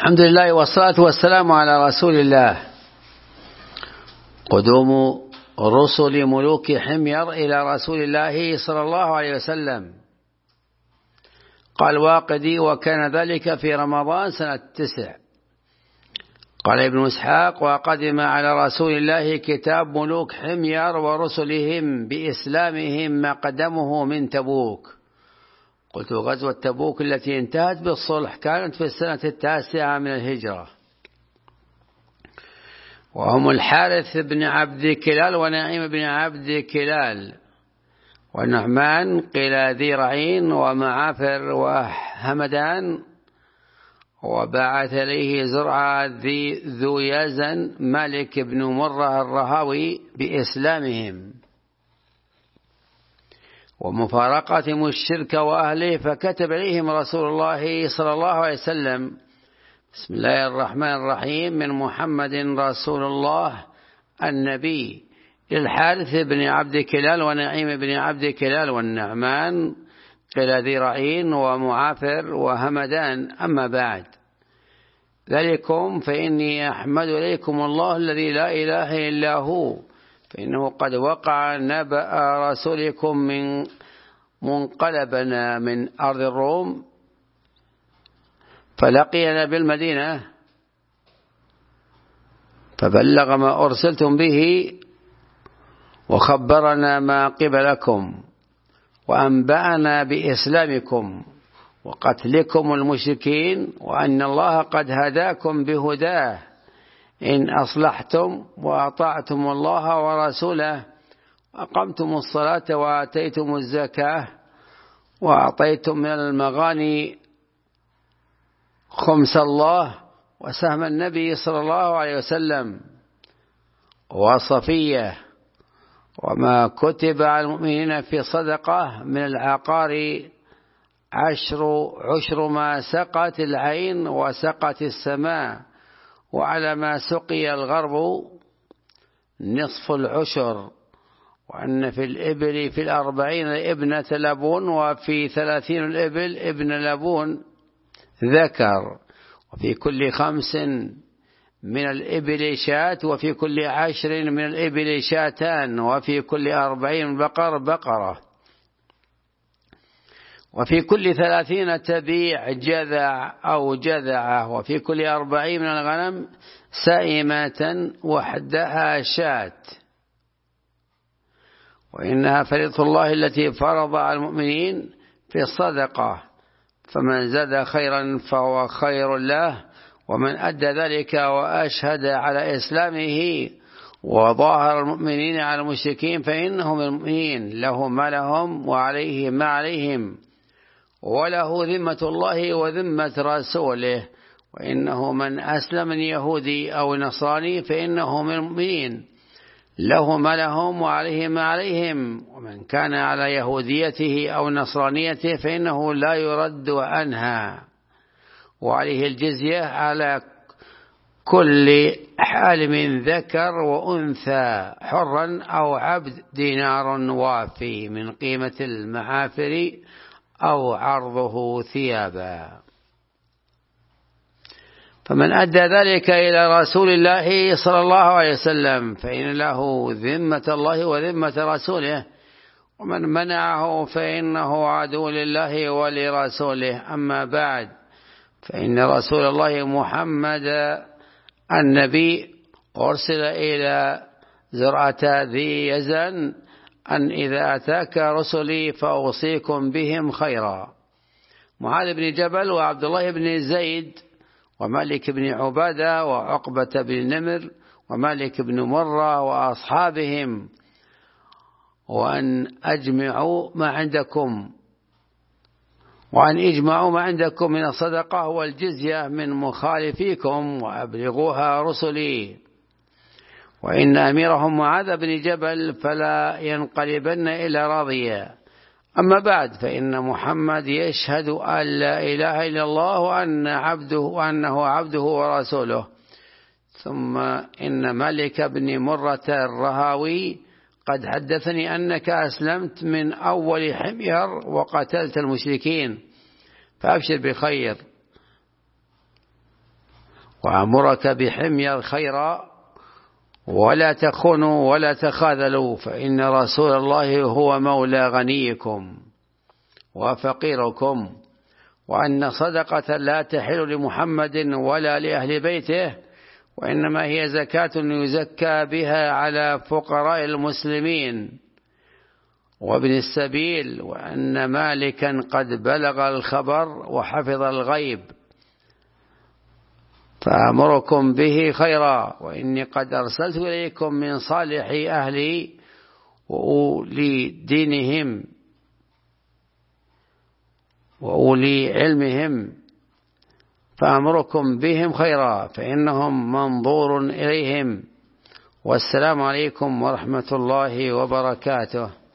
الحمد لله والصلاة والسلام على رسول الله. قدوم رسل ملوك حمير إلى رسول الله صلى الله عليه وسلم. قال واقدي: وكان ذلك في رمضان سنة 9. قال ابن إسحاق: وقدم على رسول الله كتاب ملوك حمير ورسلهم بإسلامهم ما قدمه من تبوك. قلت: غزوة تبوك التي انتهت بالصلح كانت في السنة 9 من الهجرة، وهم الحارث بن عبد كلال ونعيم بن عبد كلال ونعمان قيل ذي رعين ومعافر وهمدان. وبعث إليه زرعة ذو يزن مالك بن مرة الرهاوي بإسلامهم ومفارقتهم الشرك وأهله، فكتب إليهم رسول الله صلى الله عليه وسلم: بسم الله الرحمن الرحيم، من محمد رسول الله النبي للحارث بن عبد كلال ونعيم بن عبد كلال والنعمان قيل ذي رعين ومعافر وهمدان. أما بعد، ذلكم فإني أحمد إليكم الله الذي لا إله إلا هو، فإنه قد وقع نبأ رسولكم من منقلبنا من أرض الروم، فلقينا بالمدينة فبلغ ما أرسلتم به وخبرنا ما قبلكم وأنبأنا بإسلامكم وقتلكم المشركين، وأن الله قد هداكم بهداه إن أصلحتم وأطعتم الله ورسوله أقمتم الصلاة وآتيتم الزكاة وأعطيتم من المغاني خمس الله وسهم النبي صلى الله عليه وسلم وصفية، وما كتب على المؤمنين في صدقة من العقار عشر ما سقت العين وسقت السماء، وعلى ما سقي الغرب نصف العشر، وأن في الإبل في 40 ابنة لبون، وفي 30 الإبل ابن لبون ذكر، وفي كل 5 من الإبل شاة، وفي كل 10 من الإبل شاتان، وفي كل 40 بقرة، وفي كل 30 تبيع جذع أو جذعة، وفي كل 40 من الغنم سائمة وحدها شاة. وإنها فريضة الله التي فرض على المؤمنين في الصدقة، فمن زاد خيرا فهو خير له، ومن أدى ذلك وأشهد على إسلامه وظاهر المؤمنين على المشركين فإنهم المؤمنين، له ما لهم وعليه ما عليهم، وله ذمة الله وذمة رسوله. وإنه من أسلم من يهودي أو نصراني فإنه من المؤمنين، له ما لهم وعليه ما عليهم، ومن كان على يهوديته أو نصرانيته فإنه لا يرد عنها، وعليه الجزية على كل حالم ذكر وأنثى حرا أو عبد دينار وافي من قيمة المعافر أو عرضه ثيابا. فمن أدى ذلك إلى رسول الله صلى الله عليه وسلم فإن له ذمة الله وذمة رسوله، ومن منعه فإنه عدو لله ولرسوله. أما بعد، فإن رسول الله محمد النبي أرسل إلى زرعة ذي يزن أن إذا أتاك رسلي فأوصيكم بهم خيرا. معاذ بن جبل وعبد الله بن زيد ومالك بن عبادة وعقبة بن نمر ومالك بن مرة وأصحابهم، وأن اجمعوا ما عندكم من الصدقة والجزية من مخالفيكم وأبلغوها رسلي. وإن أميرهم معاذ بن جبل فلا ينقلبن إلى راضيا. أما بعد، فإن محمد يشهد أن لا إله إلا الله وأنه عبده ورسوله. ثم إن مالك بن مرة الرهاوي قد حدثني أنك أسلمت من أول حمير وقتلت المشركين، فأبشر بخير. وأمرك بحمي الخير ولا تخونوا ولا تخاذلوا، فإن رسول الله هو مولى غنيكم وفقيركم، وأن صدقة لا تحل لمحمد ولا لأهل بيته، وإنما هي زكاة يزكى بها على فقراء المسلمين وابن السبيل، وأن مالكا قد بلغ الخبر وحفظ الغيب، فأمركم به خيرا، وإني قد أرسلت إليكم من صالح أهلي وأولي دينهم وأولي علمهم، فأمركم بهم خيرا فإنهم منظور إليهم. والسلام عليكم ورحمة الله وبركاته.